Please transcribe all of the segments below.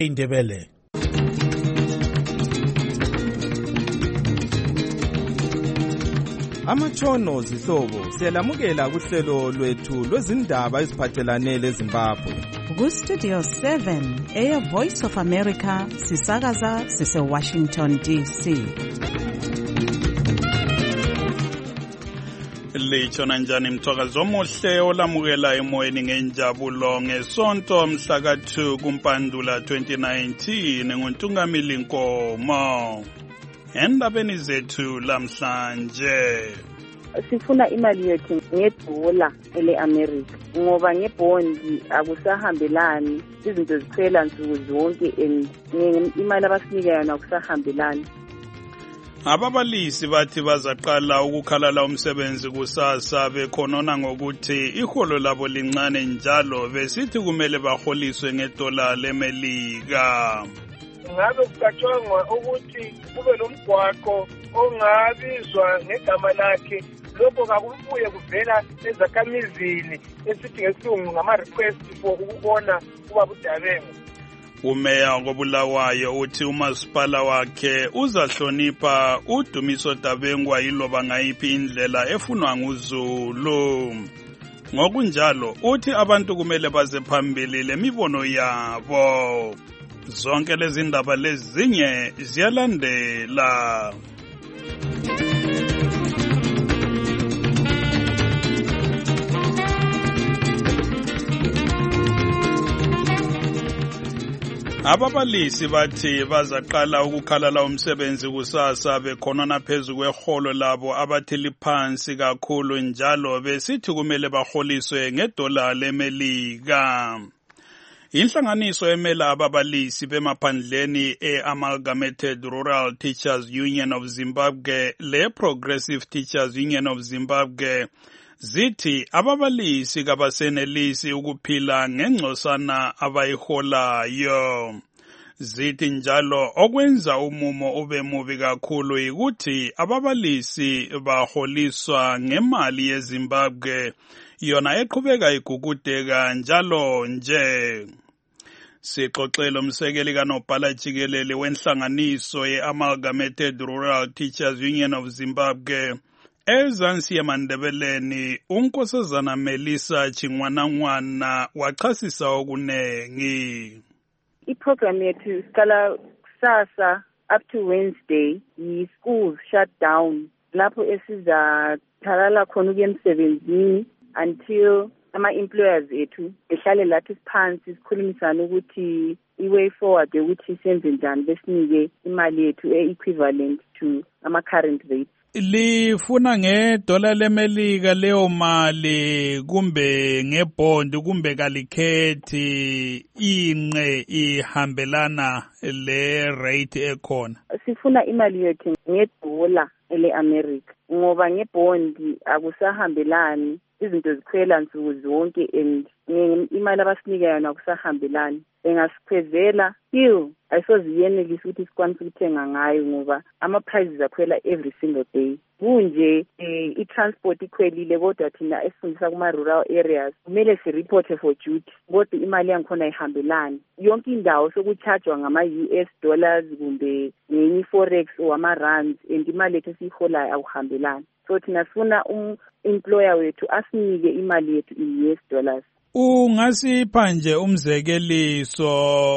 indebele. Amatshono zihlobo siyalamukela kuhlelo lwethu lwezindaba eziphathelane leZimbabwe. Ku-Studio 7 Air Voice of America sisakaza sise-Washington DC. Litshona njani mthwakazi omuhle olamukela emoyeni ngenjabulo ngesonto mhla ka-2 kuMpandula 2019 nguNtungamili Nkomo. Endabeni zethu lamhlanje sifuna imali yethu ngedola ele-America ngoba ngebhondi akusahambelani, izinto zikhwela nsuku zonke and imali abasinika yona akusahambelani. Ababalisi bathi bazaqala ukukhalala umsebenzi kusasa bekhonona ngokuthi iholo labo lincane njalo besithi kumele baholiswe ngedola leMelika. Ngabe kucatshangwa ukuthi kube lomgwaqo ongabizwa ngegama lakhe, lokho kakubuye kuvela ezakhamizini esithi ngesilungu ngama-request for ukubona ubaba uDabengu. Umeya koBulawayo uthi umasipala wakhe uzahlonipha uDumiso Dabengu yiloba ngayiphi indlela efunwa nguZulu. Ngokunjalo uthi abantu kumele baze phambili lemibono yabo. Zonke lezi ndaba lezinye ziyalandela. Ababalisi bathi bazaqala ukukhalala umsebenzi kusasa bekhonona phezu kweholo labo abathi liphansi kakhulu njalo besithi kumele baholiswe ngedola leMelika. Inhlanganiso emela ababalisi bemaphandleni e-Amalgamated Rural Teachers Union of Zimbabwe le-Progressive Teachers Union of Zimbabwe zithi ababalisi kabasenelisi ukuphila ngengcosana abayiholayo. Zithi njalo okwenza umumo ube mubi kakhulu yikuthi ababalisi baholiswa ngemali yeZimbabwe yona eqhubeka igugudeka njalo nje. Sixoxele umsekeli kaNobhala Jikelele wenhlanganiso ye-Amalgamated Rural Teachers Union of Zimbabwe eZansi eMandebeleni uNkosazana Melissa Chingwanangwana wachasisa okunengi. Iprogram yethu siqala kusasa up to Wednesday, schools shut down lapho esizathalala khona ukuya emsebenzini until ama-employers ethu behlale lathi phansi sikhulumisana ukuthi i-way forward ukuthi senze njani besinike imali yethu e-equivalent to ama-current rates. Lifuna ngedola leMelika leyo mali kumbe ngebond kumbe kalikhethi inqe ihambelana le rate ekhona? Sifuna imali yethu ngedola ele-America ngoba ngebhondi akusahambelani, izinto zikhwela nsuku zonke and imali abasinika yona akusahambelani. Engasikhwezela ayisoziyenelisa ukuthi sikwanise ukuthenga ngayo ngoba ama-prices akhwela every single day. Kunje i-transport ikhwelile kodwa thina esifundisa kuma-rural areas kumele si-reporte for duty kodwa imali yangikhona ayihambelani. Yonke indawo sokuchargewa ngama-US dollars kumbe ngenye i-forex or ama-rands and imali yethu esiyiholayo akuhambelani. So thina sifuna employer wethu asinike imali yethu in US dollars. Ungasipha nje umzekeliso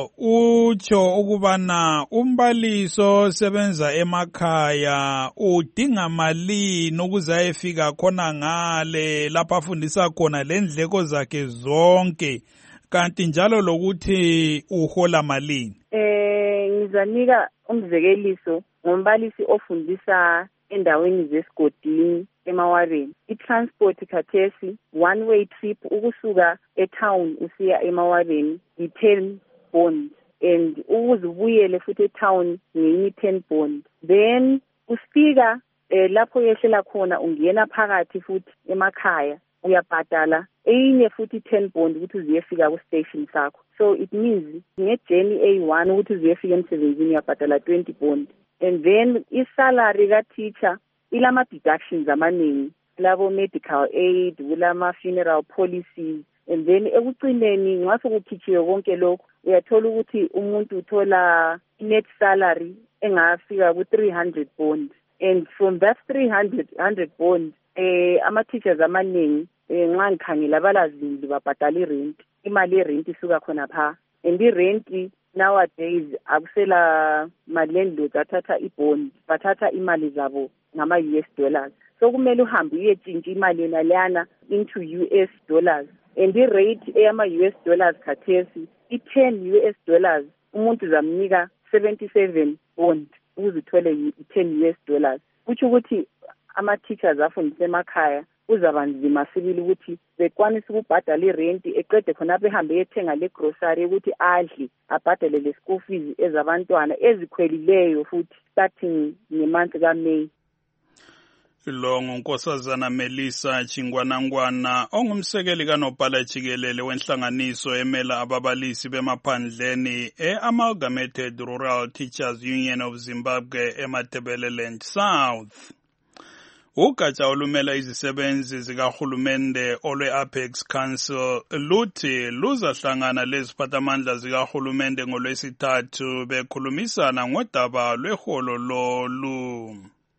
utsho ukubana umbaliso sebenza emakhaya udinga malini ukuze ayefika khona ngale lapha afundisa khona lendleko zakhe zonke, kanti njalo lokuthi uhola malini? Ngizanika umzekeliso ngombalisi ofundisa endaweni zesigodini emawareni. I-transport khathesi one way trip ukusuka etown usiya emawareni i-10 bond and ukuze ubuyele futhi etown ngenye 10 bond. Then ufika lapho yehlela khona ungena phakathi futhi emakhaya uyabhadala eyinye futhi 10 bond ukuthi uziyefika ku station sakho. So it means ngejourney A1 ukuthi uziyefika emsebenzini uyabhadala 20 bond. And then isalary ka-teacher ilama deductions amaningi, labo medical aid, kulama funeral policies, and then ekucineni nxa sokukhitshiwe konke lokho uyathola ukuthi umuntu uthola net salary engafika ku-300 bond, and from that 300 bond ama-teachers amaningi nxa ngikhangela balazindlu babhadala i-rent, imali ye-rent isuka khona pha, and i-rent nowadays akusela ma-landlords athatha i-bond, bathatha imali zabo ngama-US dollars. So kumele uhambe uyetshintsha imali yona leyana into US dollars, and i-rate eyama-US dollars khathesi i-10 US dollars umuntu zamnika 77 bond ukuze uthole i-10 US dollars. Kutsho ukuthi ama-teachers afundisa emakhaya uzaba nzima sibili ukuthi bekwanisa ukubhadala i-rent eqede khonapho ehambe ethenga le grocery ukuthi adli abhadale le school fees ezabantwana ezikhwelileyo futhi starting ngemonth kaMay. Lo ngunkosazana Melissa Chingwanangwana ongumsekeli kanobhala jikelele wenhlanganiso emela ababalisi bemaphandleni e-Amalgamated Rural Teachers Union of Zimbabwe eMatebeleland South. Ugatsha olumela izisebenzi zikahulumende olwe-Apex Council luthi luzahlangana leziphathamandla zikahulumende ngolwesithathu bekhulumisana ngodaba lweholo lolu.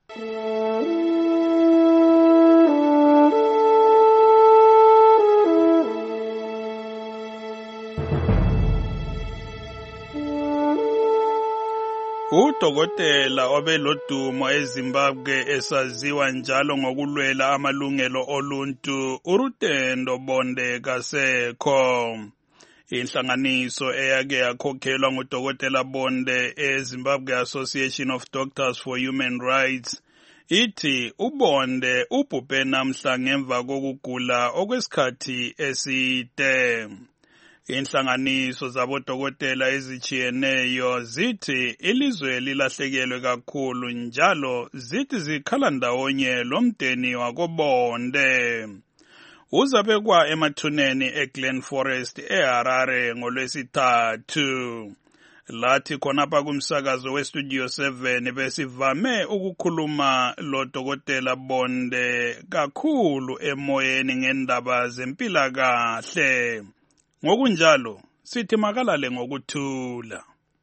Udokotela obelodumo eZimbabwe esaziwa njalo ngokulwela amalungelo oluntu uRutendo Bonde kasekho. Inhlanganiso eyake yakhokhelwa ngudokotela Bonde eZimbabwe Association of Doctors for Human Rights ithi uBonde ubhubhe namhla ngemva kokugula okwesikhathi eside. Inhlanganiso zabodokotela ezijiyeneyo zithi ilizwe lilahlekelwe kakhulu njalo zithi zikhala ndawonye lomdeni wakoBonde. Uzabekwa emathuneni eGlen Forest eHarare ngolwesithathu. Lathi khonapha kumsakazo weStudio 7 besivame ukukhuluma lo dokotela Bonde kakhulu emoyeni ngendaba zempilakahle. Ngokunjalo sithi makalale ngokuthula.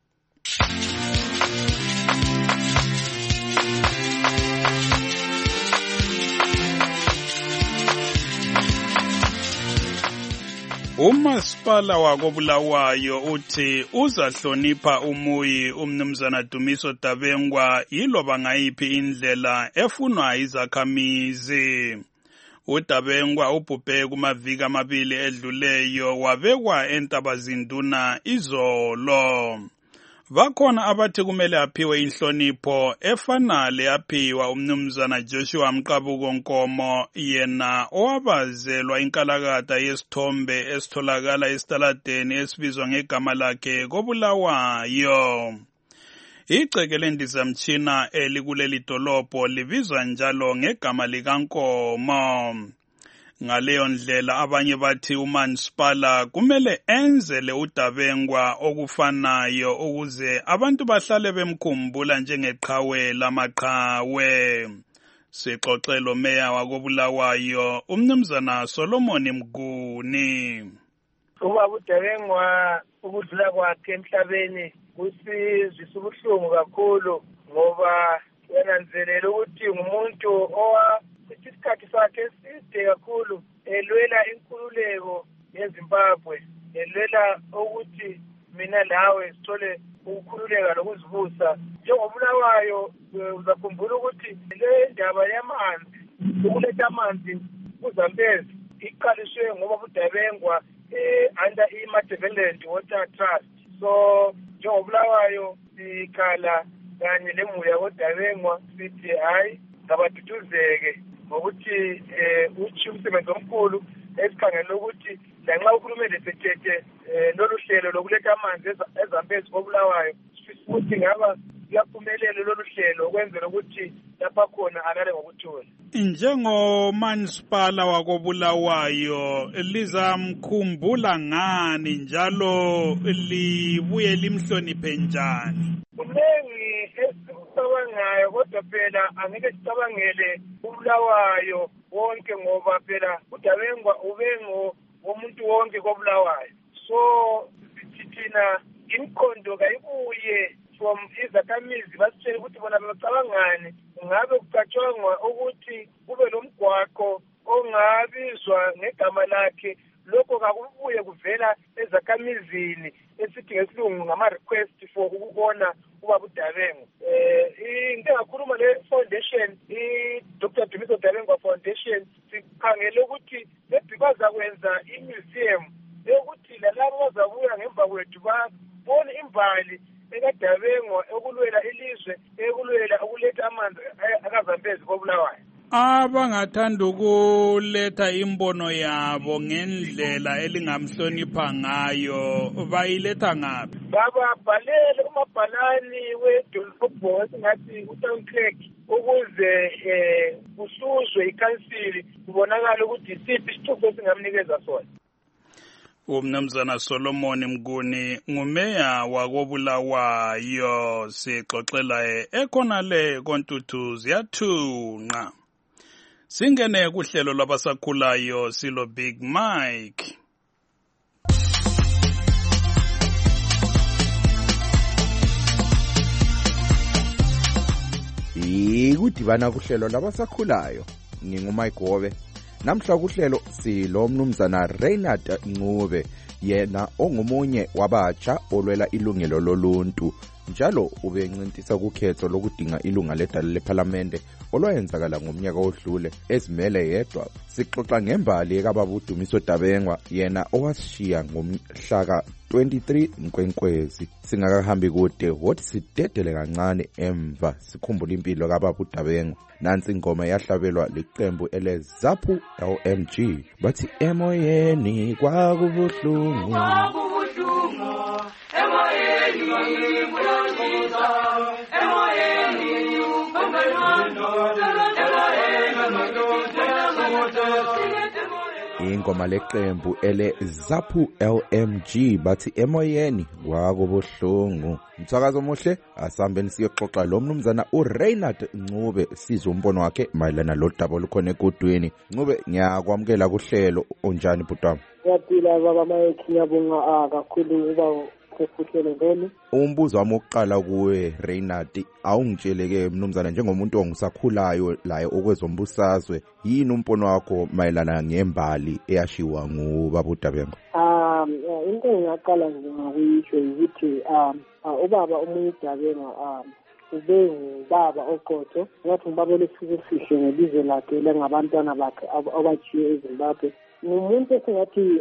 Umasipala wakoBulawayo uthi uzahlonipha umuyi umnumzana Dumiso Dabengwa yiloba ngayiphi indlela efunwa izakhamizi. uDabengwa ubhubhe kumaviki amabili edluleyo wabekwa eNtabazinduna izolo. Bakhona abathi kumele aphiwe inhlonipho efana leyaphiwa umnumzana Joshua Mqabuko Nkomo yena owabazelwa inkalakatha yesithombe esitholakala esitaladeni esibizwa ngegama lakhe koBulawayo. Igceke lendizamtshina elikuleli dolobho libizwa njalo ngegama likaNkomo. Ngaleyo ndlela abanye bathi uMansipala kumele enzele uDabengwa okufanayo ukuze abantu bahlale bemkhumbula njengeqhawe lamaqhawe. Sixoxelo meya wakoBulawayo umnumzana Solomon Mguni. Ubaba uDabengwa ukudlula kwakhe emhlabeni kusizwisa ubuhlungu kakhulu ngoba yananzelela ukuthi ngumuntu isikhathi sakhe eside kakhulu elwela inkululeko yeZimbabwe, elwela ukuthi mina lawe sithole ukukhululeka lokuzibusa. NjengoBulawayo uzakhumbula ukuthi le ndaba yamanzi, ukuletha amanzi kuZambezi iqaliswe ngoba uDabengwa under iMatebeleland Water Trust. So njengoBulawayo sikhala kanye nemuli yakoDabengwa sithi hayi ngabathuthuzeke ngokuthi uthi umsebenzi omkhulu esikhangela ukuthi lanxa uhulumende sethethe lolu hlelo lokuletha amanzi eZambezi koBulawayo futhi ngaba kuyaphumelela lolu hlelo ukwenzela ukuthi lapha khona alale ngokuthola. Njengomansipala wakoBulawayo lizamkhumbula ngani njalo libuye limhloniphe njani? Kuningi esikucabangayo kodwa phela angeke sicabangele uBulawayo wonke ngoba phela uDabengwa ubengo womuntu wonke koBulawayo. So sithi thina imkhondo kayibuye from izakhamizi basitshele ukuthi bona bacabangani, ngabe kucatshangwa ukuthi kube lomgwaqo ongabizwa ngegama lakhe. Lokho kakubuye kuvela ezakhamizini esithi ngesilungu ngama-request for ukubona ubaba uDabengu. Into engakhuluma le-foundation, i-Dr. Dumiso Dabengu Foundation, sikhangele ukuthi bazakwenza i-museum yokuthi lalabo bazabuya ngemva kwethu babone imbali ekaDabengu ekulwela ilizwe, ekulwela ukuletha amanzi akazambezi koBulawayo. Abangathanda ukuletha imbono yabo ngendlela elingamhlonipha ngayo bayiletha ngaphi? Bababhalele umabhalani wedolobho esingathi uTown Clerk ukuze kususwe ikhansili kubonakala ukuthi isiphi isithuko esingamnikeza sona. Umnumzana Solomon Mguni ngumeya wakoBulawayo, sixoxela ekhonale koNtuthu ziyathunqa. Singene kuhlelo lwabasakhulayo silo Big Mike. Ikudibana kuhlelo labasakhulayo. NginguMike Gobe. Namhla kuhlelo silo mnumzana Reynard Ncube, yena ongumunye wabatsha olwela ilungelo loluntu. Njalo ubencintisa kukhetho lokudinga ilunga ledala leParliament olwayenzakala ngomnyaka odlule ezimele yedwa. Sixoxa ngembali ekababa uDumiso Dabengu, yena owashiya ngomhla 23 Nkwenkwezi. Singakahambi kude wothi sidedele kancane emva sikhumbula impilo kababa uDabengu. Nansi ingoma yahlabelwa liqembu eleZAPU LMG bathi emoyeni kwakubuhlungu ingoma leqembu eleZAPU LMG bathi emoyeni kwakubuhlungu. Mthakazo omuhle, asambeni siyoxoxa lo mnumzana uReynard Ncube sizwe umbono wakhe mayelana lodaba olukhona ekudweni. Ncube, ngiyakwamukela kuhlelo. Onjani butwami? Yaphila baba Mike, ngiyabonga kakhulu uba kuhlelo ngene. Umbuzo wami oqala kuwe Reynard, awungitsheleke mnumzana njengomuntu ongusakhulayo laye okwezombusazwe, yini umbono wakho mayelana ngembali eyashiwa ngubaba uDabengu? Into engaqala ngakuyisho ukuthi ubaba umuntu Dabengu ube ngubaba oqotho, ngathi ubaba lesizwe sihle ngelizwe lakhe lengabantwana bakhe abachiye eZimbabwe. Ngumuntu esingathi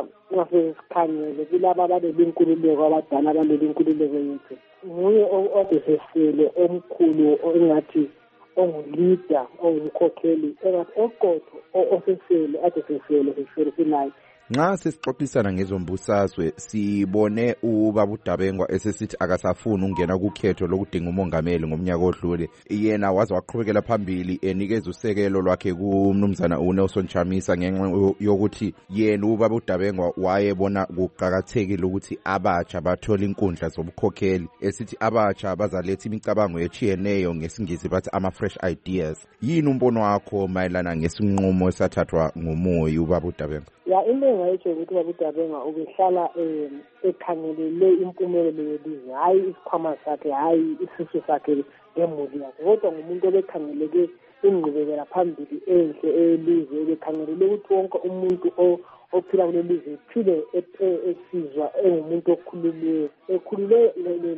ngasikhangele kulaba abalelunkululeko abadala abalelunkululeko yethu. Nguye odesesele omkhulu engathi ongulida ongumkhokheli engathi oqotho osesele adesesele siferifilayo. Nxa sesixoxisana ngezombusazwe sibone ubaba uDabengu esesithi akasafuni ukungena kukhetho lokudinga umongameli ngomnyaka odlule. Yena waze waqhubekela phambili enikeza usekelo lwakhe kumnumzana uNelson Chamisa ngenxa yokuthi yena ubaba uDabengu wayebona kuqhakathekile ukuthi abatsha bathola inkundla zobukhokheli, esithi abatsha bazaletha imicabango echiyeneyo, ngesingisi bathi ama-fresh ideas. Yini umbono wakho mayelana ngesinqumo esathathwa ngomoya ubaba uDabengu? Ya into engayitsho ukuthi ubaba uDabengu ubehlala ekhangelele impumelelo yelizwe, hayi isikhwama sakhe, hayi isisu sakhe ngemuli yakhe, kodwa ngumuntu obekhangeleke ingqubekela phambili enhle elizwe, ebekhangelele ukuthi wonke umuntu ophila kule lizwe ephile esizwa engumuntu okhululeyo, ekhulule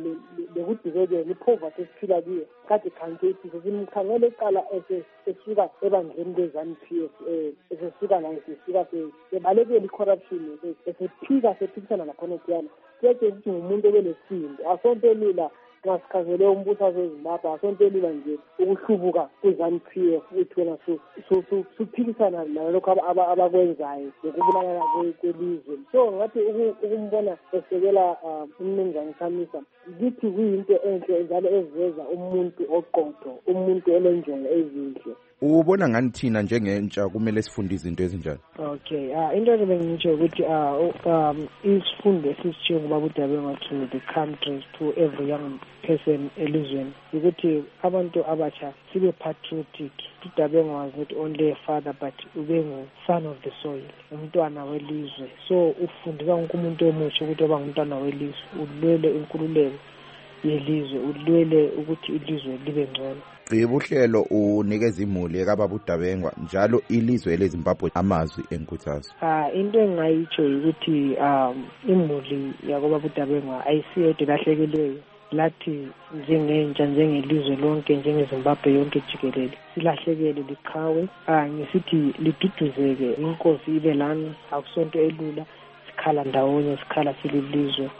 lekudibekela ipoverty esiphila kuyo. Kade khanketi simkhangele eqala esuka ebandleni leZANU-PF, esesuka la esisuka sebalekela i-corruption, sephikisana lakhonotiyana. Kuyeke ukuthi ngumuntu obelesindi, asonto elula ngasikhangele umbusazwe weZimbabwe, asonto elula nje ukuhlubuka kweZANU-PF ukuthi wena suphikisana nalokho abakwenzayo ngokubulala kwelizwe. So ngathi ukumbona esekela umnumzana Chamisa, ngithi kuyinto enhle njalo eziveza umuntu oqotho, umuntu olenjongo ezinhle. ubona ngani thina njengentsha kumele sifunde izinto ezinjani? Okay, into ebengitsho ukuthi isifundo esisitshiwo ngubaba uDabenga to the countries, to every young person elizweni, ukuthi abantu abatsha sibe patriotic. uDabenga was not only a father but ube ngu-son of the soil, umntwana welizwe. So ufundisa wonke umuntu omutsha ukuthi oba ngumntwana welizwe, ulwele inkululeko yelizwe, ulwele ukuthi ilizwe libe ngcono. Uhlelo unikeza imuli ekababa uDabenga njalo ilizwe leZimbabwe amazwi enkuthazo. Into engayitsho ukuthi imuli yakobaba uDabenga ayisiyedwa lahlekelweyo, lathi njengentsha, njengelizwe lonke, njengeZimbabwe yonke jikelele silahlekele, liqhawe. Ngisithi liduduzeke, inkosi ibe lana, akusonto elula, sikhala ndawonye, sikhala sililizwe.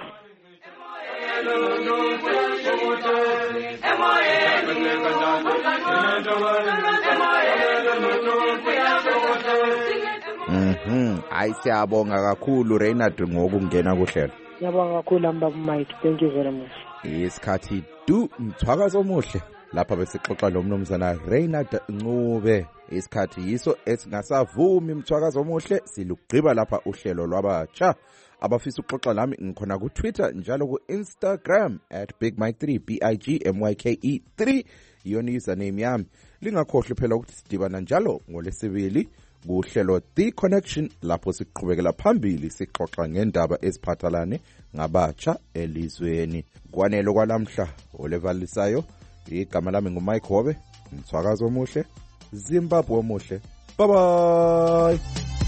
Hayi, siyabonga kakhulu Reynard ngokungena kuhlelo. Ngiyabonga kakhulu mbaba Mike, thank you very much. Isikhathi mthwakazo omuhle lapha besixoxa lo mnumzana Reynard Ncube. Isikhathi yiso esingasavumi mthwakazo omuhle, silugqiba lapha uhlelo lwabatsha. Abafisa ukuxoxa nami ngikhona ku Twitter njalo ku Instagram @BigMike3 BIGMYKE3 yona username yami. Lingakhohlwa phela ukuthi sidibana njalo ngoLwesibili kuhlelo The Connection lapho siqhubekela phambili sixoxa ngendaba eziphathelane ngabatsha elizweni. Kwanele kwalamhla olevalisayo, igama lami nguMike Hobe, mthwakazo omuhle, Zimbabwe omuhle. Bye bye.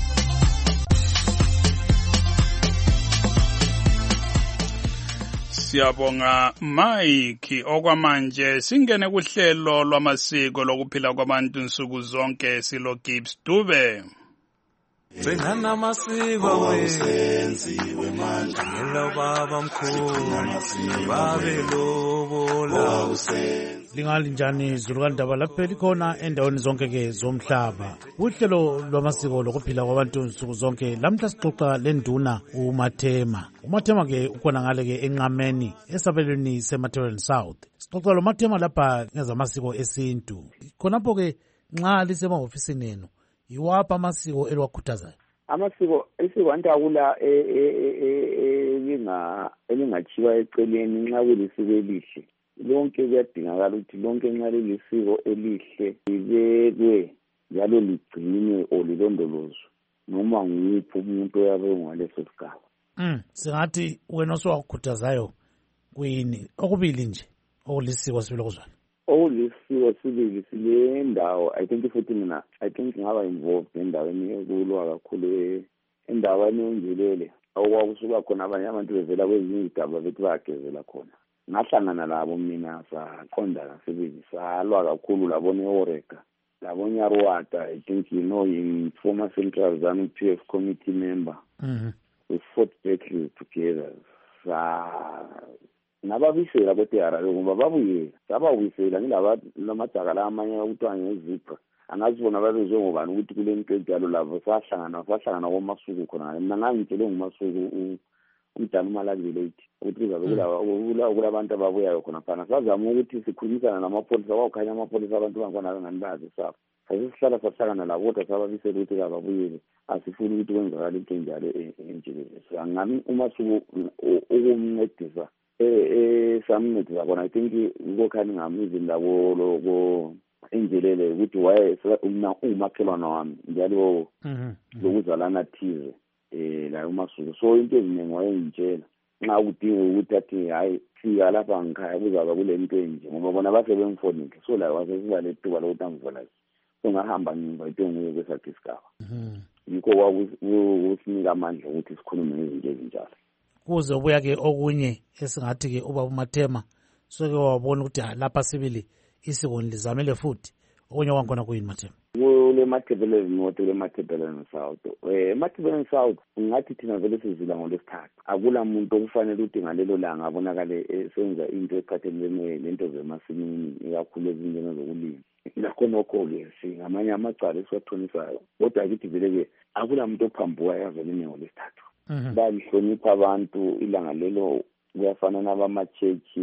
Siyabonga Mike. Okwamanje singene kuhlelo lwamasiko lokuphila kwabantu nsuku zonke silo Gibbs Dube. Gcinana amasiko wenziwe manje ngelo baba mkhulu babe lobola lingalinjani izulu kandaba lapho likhona endaweni zonke ke zomhlaba. Uhlelo lwamasiko lokuphila kwabantu nsuku zonke lamhla sixoxa lenduna uMathema ke ukhona ngale ke enqameni esabelweni seMathebeleni South. Sixoxa lo Mathema lapha ngezamasiko esintu. Khonapho ke nxa lisemahofisini enu iwapha amasiko eliwakhuthazayo? Amasiko esiwantakula elingachiwa eceleni nxa kulisiko elihle. Lonke kuyadingakala ukuthi lonke nxa lilisiko elihle libekwe njalo ligcinwe olilondolozwe noma nguphi umuntu oyabe ngaleso sigaba. Singathi wena osuwakhuthazayo kuyini okubili nje okulisiko sibile kuzwana? Olisiko sibili sile ndawo I think ngaba involved endaweni ekulwa kakhulu endaweni enjilele okwakusuka khona abanye abantu bevela kwezinye izigaba bethi bayagezela khona. Ngahlangana labo mina saqonda kasibili salwa kakhulu labona eOrega labona Rwanda. I think in former Central ZANU-PF committee member. We fought battles together. Nababisela kotera ngoba babuye sabawuyisela ngilaba lamadaka la amanye ukuthiwa ngezipha angazibona babezwe ngobani ukuthi kule nto enjalo labo sahlangana komasuku khona. Mina ngangitshele ngumasuku umdala uMalabilate ukuthi kulabantu ababuyayo khona phana sazama ukuthi sikhulumisana namapholisa wakhanya amapholisa abantu bangona ngani bazi safa sasihlala sahlangana labo kodwa sababisela ukuthi kababuyele asifuni ukuthi kwenzakala into enjalo enjalo. Ngami umasuku ukumncedisa samncedisa khona. I think ngokhani ngamizi labo lokho enjelele ukuthi waye umakhelwana wami njalo lokuzalana thize la umasuku. So into eziningi wayengitshela nxa udinga ukuthi athi hayi fika lapha ngikhaya kuzaba kule nto enje ngoba bona basebemfonile. So la wasesiba lethuba lokuthi angivolayo so ngahamba nginvite nguye kwesathi isigaba. Yikho kwakusinika amandla ukuthi sikhulume ngezinto ezinjalo. Kuze ubuya-ke okunye esingathi-ke ubaba uMathema soke wabona ukuthi lapha sibili isiko lizamele futhi okunye kwankhona kuyini Mathema? Kule Mathebeleni North kule Mathebeleni South. Mathebeleni South ngathi thina vele sizila ngolesithathu. Akula muntu okufanele ukuthi ngalelo langa abonakale esenza into ephathelene nento zemasimini ikakhulu ezindlela zokulima. Lakho nokho-ke singamanye amacala esiwathonisayo kodwa kithi vele-ke akula muntu ophambuka yazolime ngolesithathu. Balihlonipha abantu ilanga lelo kuyafana nabamachechi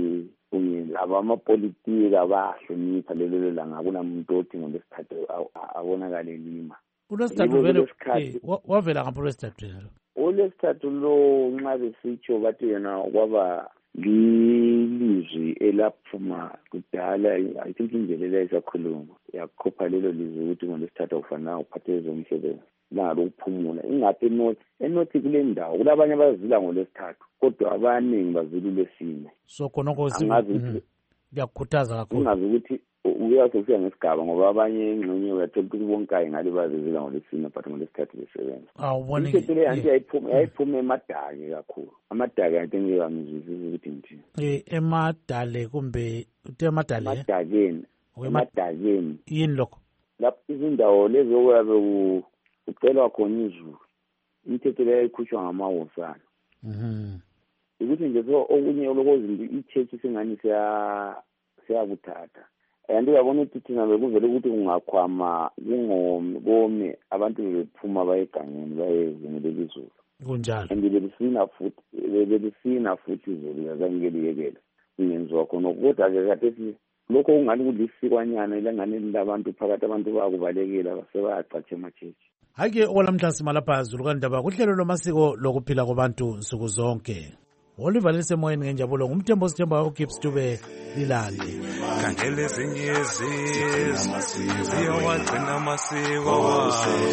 laba amapolitiki abahlonipha lelo langa kunamuntu othi ngolesithathu abonakale lima. uLwesithathu vele wavela ngapho uLwesithathu lo. uLwesithathu lo nxa besitsho bathi yena kwaba lilizwi elaphuma kudala. I think indlela isakhuluma yakhopha lelo lizwi ukuthi ngolesithathu ufanele uphathe ezomsebenzi nalo ukuphumula ingaphi enothi kule ndawo kulabanye abazila ngolesithathu kodwa abaningi bazila uLwesine. So khonokho kuyakhuthaza kakhulu. Ungazi ukuthi uyasofika ngesigaba ngoba abanye ingxenye uyathola ukuthi bonke ngale bazizila ngolesine but ngolesithathu besebenza. Awubona into le anti yayiphuma emadake kakhulu. Amadake anti ngiyamizwisa ukuthi ngithini. Emadale kumbe emadale. Emadakeni. Yini lokho? Lapho izindawo lezi okuyabe ucelwa khona izulu. Imithetho leyo ikhutshwa ngamawosana. Ukuthi nje so okunye lokozindi ichurch singani siyakuthatha. And uyabona ukuthi thina bekuvele ukuthi kungakhwama kungome abantu bephuma bayegangeni bayezingela izulu. Kunjalo. And belisina futhi izulu yazangeliyekela. Ingenziwa khona kodwa ke kade lokho ungani kulisikwanyana ilangane labantu phakathi abantu bakubalekela basebayacatsha emachechi. Hake olamhla simalapha Zulu kandaba kuhlelo lomasiko lokuphila kwabantu nsuku zonke. Oliver lesemoyeni ngenjabulo ngumthembo sithemba uGibbs Dube lilale. Khangele ezinyezi ziyawagcina amasiko.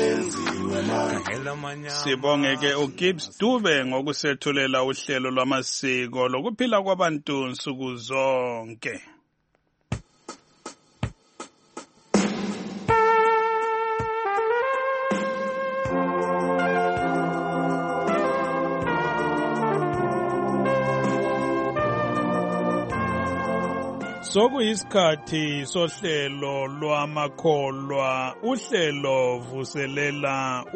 Sibongeke uGibbs Dube ngokusethulela uhlelo lwamasiko lokuphila kwabantu nsuku zonke. Sokuyisikhathi sohlelo lwamakholwa uhlelo vuselela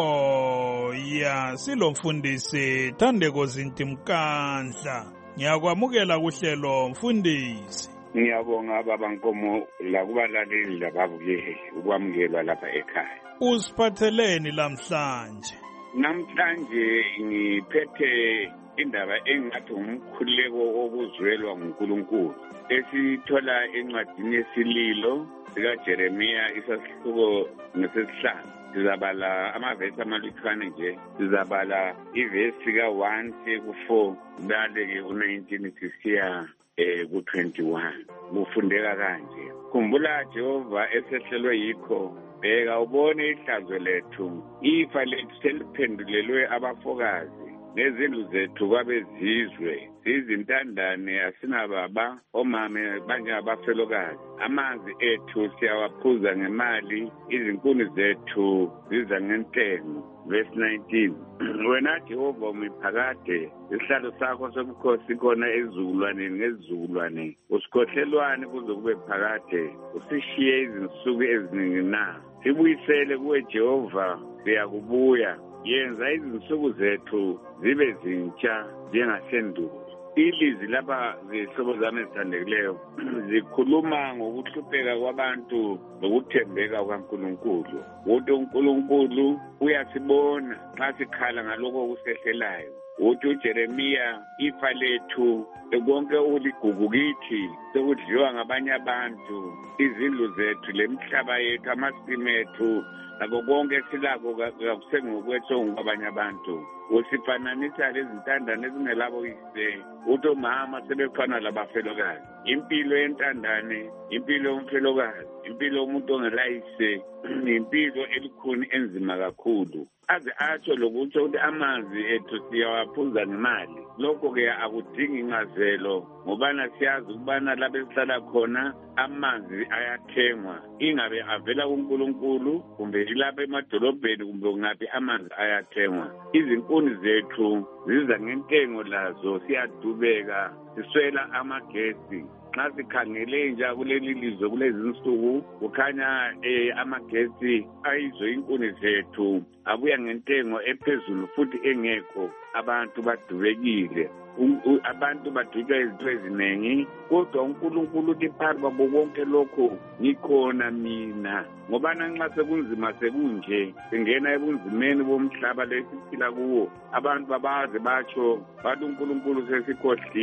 umoya silomfundisi Thandeko Zintimkandla. Ngiyakwamukela kuhlelo mfundisi. Ngiyabonga baba Nkomo lakubalaleli lababukeli ukwamukelwa lapha ekhaya. Usiphatheleni namhlanje? Namhlanje ngiphethe indaba engathi umkhuleko wokuzwelwa nguNkulunkulu esithola encwadini yesililo sikaJeremiya isahluko nesesihlanu. Sizabala amavesi amalutshwane nje. Sizabala ivesi ka1 ku4 dale u19 sisiya ku21. Kufundeka kanje. Khumbula Jehova esehlelwe yikho. Bheka ubone ihlazo lethu. Ifa lethu seliphendulelwe abafokazi. Nezindlu zethu kwabezizwe izintandane asinababa omame banje abafelokazi. Amanzi ethu siyawaphuza ngemali, izinkuni zethu ziza ngentengo. Verse 19. Wena Jehova umiphakade, isihlalo sakho sobukhosi khona ezizukulwaneni ngezizukulwane. Usikhohlelwane kuze kube phakade, usishiye izinsuku eziningi na. Sibuyisele kuwe Jehova, siyakubuya. Yenza izinsuku zethu zibe zintsha njengasendulo. Ilizwi lapha zihlobo zami ezithandekileyo zikhuluma ngokuhlupheka kwabantu nokuthembeka kwaNkulunkulu. Ukuthi uNkulunkulu uyasibona xa sikhala ngaloko okusehlelayo. Uthi uJeremiya ifa lethu konke uligugu kithi sekudliwa ngabanye abantu, izindlu zethu lemihlaba yethu amasimu ethu lakho konke silakho kakusengokwethu ngabanye abantu. Usifananisa lezintandane ezingelabo yise. Uthi omama sebefana labafelokazi. Impilo yentandane, impilo yomfelokazi, impilo yomuntu ongelayise, impilo elikhuni enzima kakhulu. Aze atsho lokuthi ukuthi amanzi ethu siyawaphuza ngemali. Lokho ke akudingi incazelo ngobana siyazi ukubana lapho esihlala khona amanzi ayathengwa. Ingabe avela kuNkulunkulu kumbe ilapha emadolobheni kumbe ngaphi amanzi ayathengwa. Izinkuni zethu ziza ngentengo lazo siyadubeka siswela amagesi. Nxa sikhangele nje kuleli lizwe kulezi insuku kukhanya amagesi ayizwe inkuni zethu abuya ngentengo ephezulu futhi engekho. Abantu badubekile, abantu badubeka izinto eziningi, kodwa uNkulunkulu uthi phakathi kwabo konke lokho ngikhona mina. Ngoba nxa sekunzima sekunje singena ebunzimeni bomhlaba lesiphila kuwo, abantu babaze batsho bathi uNkulunkulu sesikhohliwe.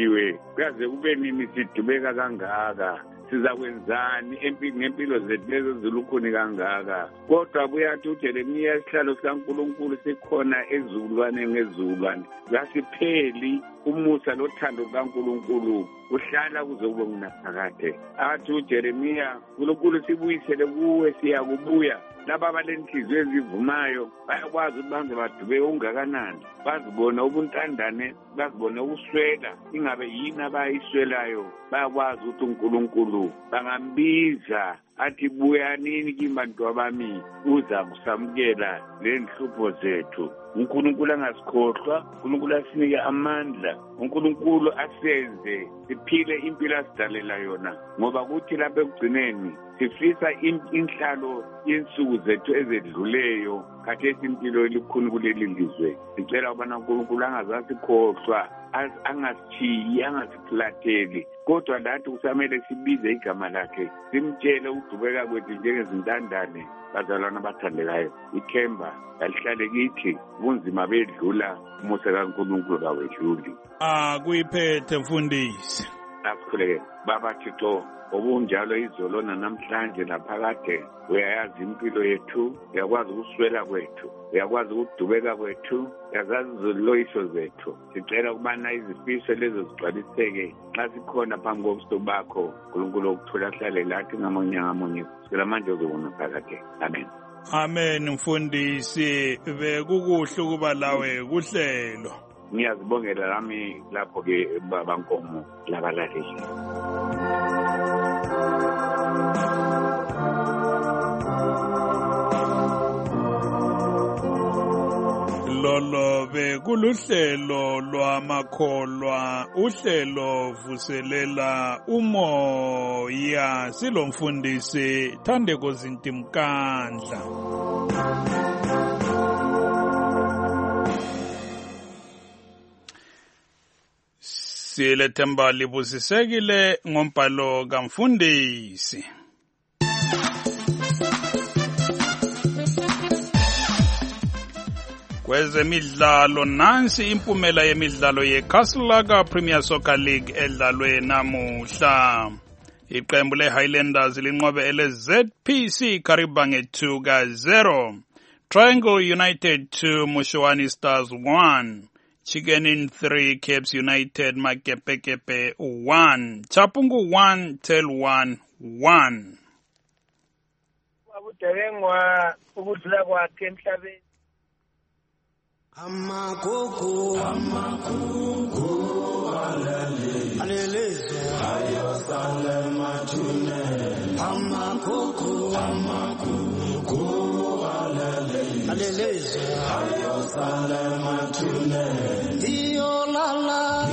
kuyaze kube nini sidubeka kangaka sizakwenzani ngempilo zethu lezo zilukhuni kangaka kodwa buyathi uJeremiya isihlalo sikaNkulunkulu sikhona ezulwaneni ngezulwane ngasipheli umusa lothando lukaNkulunkulu uhlala kuze kube ngunaphakade athi uJeremiya uNkulunkulu sibuyisele kuwe siyakubuya laba abalenhliziyo ezivumayo bayakwazi ukuthi banze badubeke ungakanani bazibona ubuntandane bazibona ukuswela ingabe yini abayiswelayo bayakwazi ukuthi uNkulunkulu bangambiza athi buyanini kibantu abami uza kusamukela lenhlupho zethu uNkulunkulu angasikhohlwa uNkulunkulu asinike amandla uNkulunkulu asenze siphile impilo asidalela yona ngoba kuthi lapha ekugcineni sifisa inhlalo yensuku zethu ezedluleyo khathesi impilo elikhulu kuleli lizwe sicela ubana uNkulunkulu angazasikhohlwa angasitshiyi angasiflatheli kodwa lathi kusamele sibize igama lakhe simtshele ukudubeka kwethu njengezintandane bazalwana abathandekayo ithemba alihlale kithi ubunzima bedlula umusa kaNkulunkulu kawedluli kuyiphethe mfundisi asikhuleke baba Thixo obunjalo izolo namhlanje naphakade uyayazi impilo yethu uyakwazi ukuswela kwethu uyakwazi ukudubeka kwethu uyazazi iziloyiso zethu sicela ukubana izifiso lezo zigcwaliseke xa sikhona phambi kobuso bakho uNkulunkulu okuthula ahlale lathi ngamunye ngamunye kusukela manje uzobona phakade amen amen mfundisi bekukuhle ukuba lawe kuhlelo ngiyazibongela lami lapho-ke baba Nkomo labalaleli lolo bekuluhlelo lwamakholwa uhlelo vuselela umoya silomfundisi Thandeko Zintimkandla silethemba libusisekile ngombhalo kamfundisi kwezemidlalo nansi impumela yemidlalo yeCastlelaga Premier Soccer League edlalwe namuhla iqembu leHighlanders linqobe eleZPC Karibang 2-0 Triangle United 2 Mushoani Stars 1 Chicken in 3 Caps United Makepekepe 1 Chapungu 1 Tel 1 1 Abudengwa ukudlula kwakhe emhlabeni Amagugu aleleze ayosale matune Amagugu aleleze ayosale matune Diolala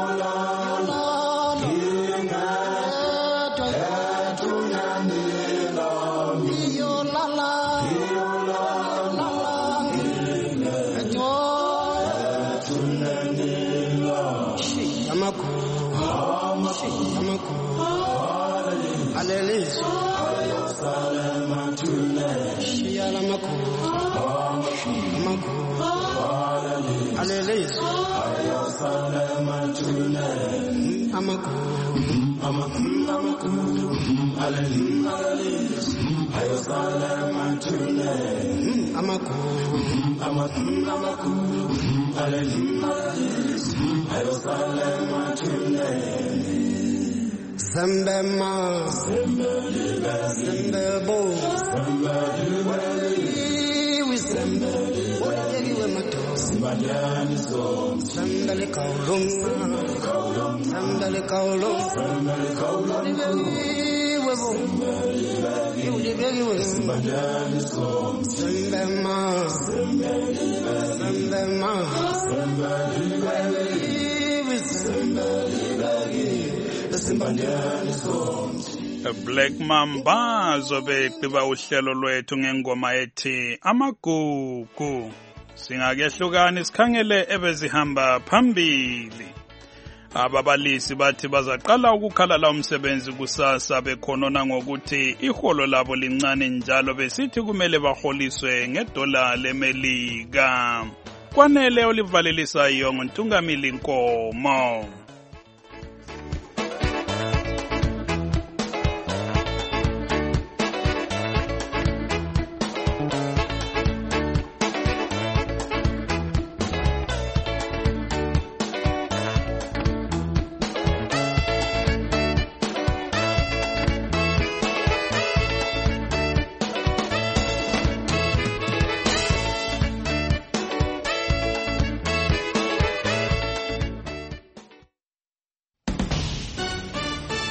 Aleleze ayosale matune Shiyala Aleleze ayosale matune Aleleze ayosale matune Aleleze ayosale matune Zembema, Zembebo, we Zembeli, Zembali Kaulum, Zembali Black Mamba zobe qiba uhlelo lwethu ngengoma ethi amagugu singakehlukani sikhangele ebezihamba phambili ababalisi bathi bazaqala ukukhala umsebenzi kusasa bekhonona ngokuthi iholo labo lincane njalo besithi kumele baholiswe $1 leMelika kwanele olivalelisa yonke uNtungamili Nkomo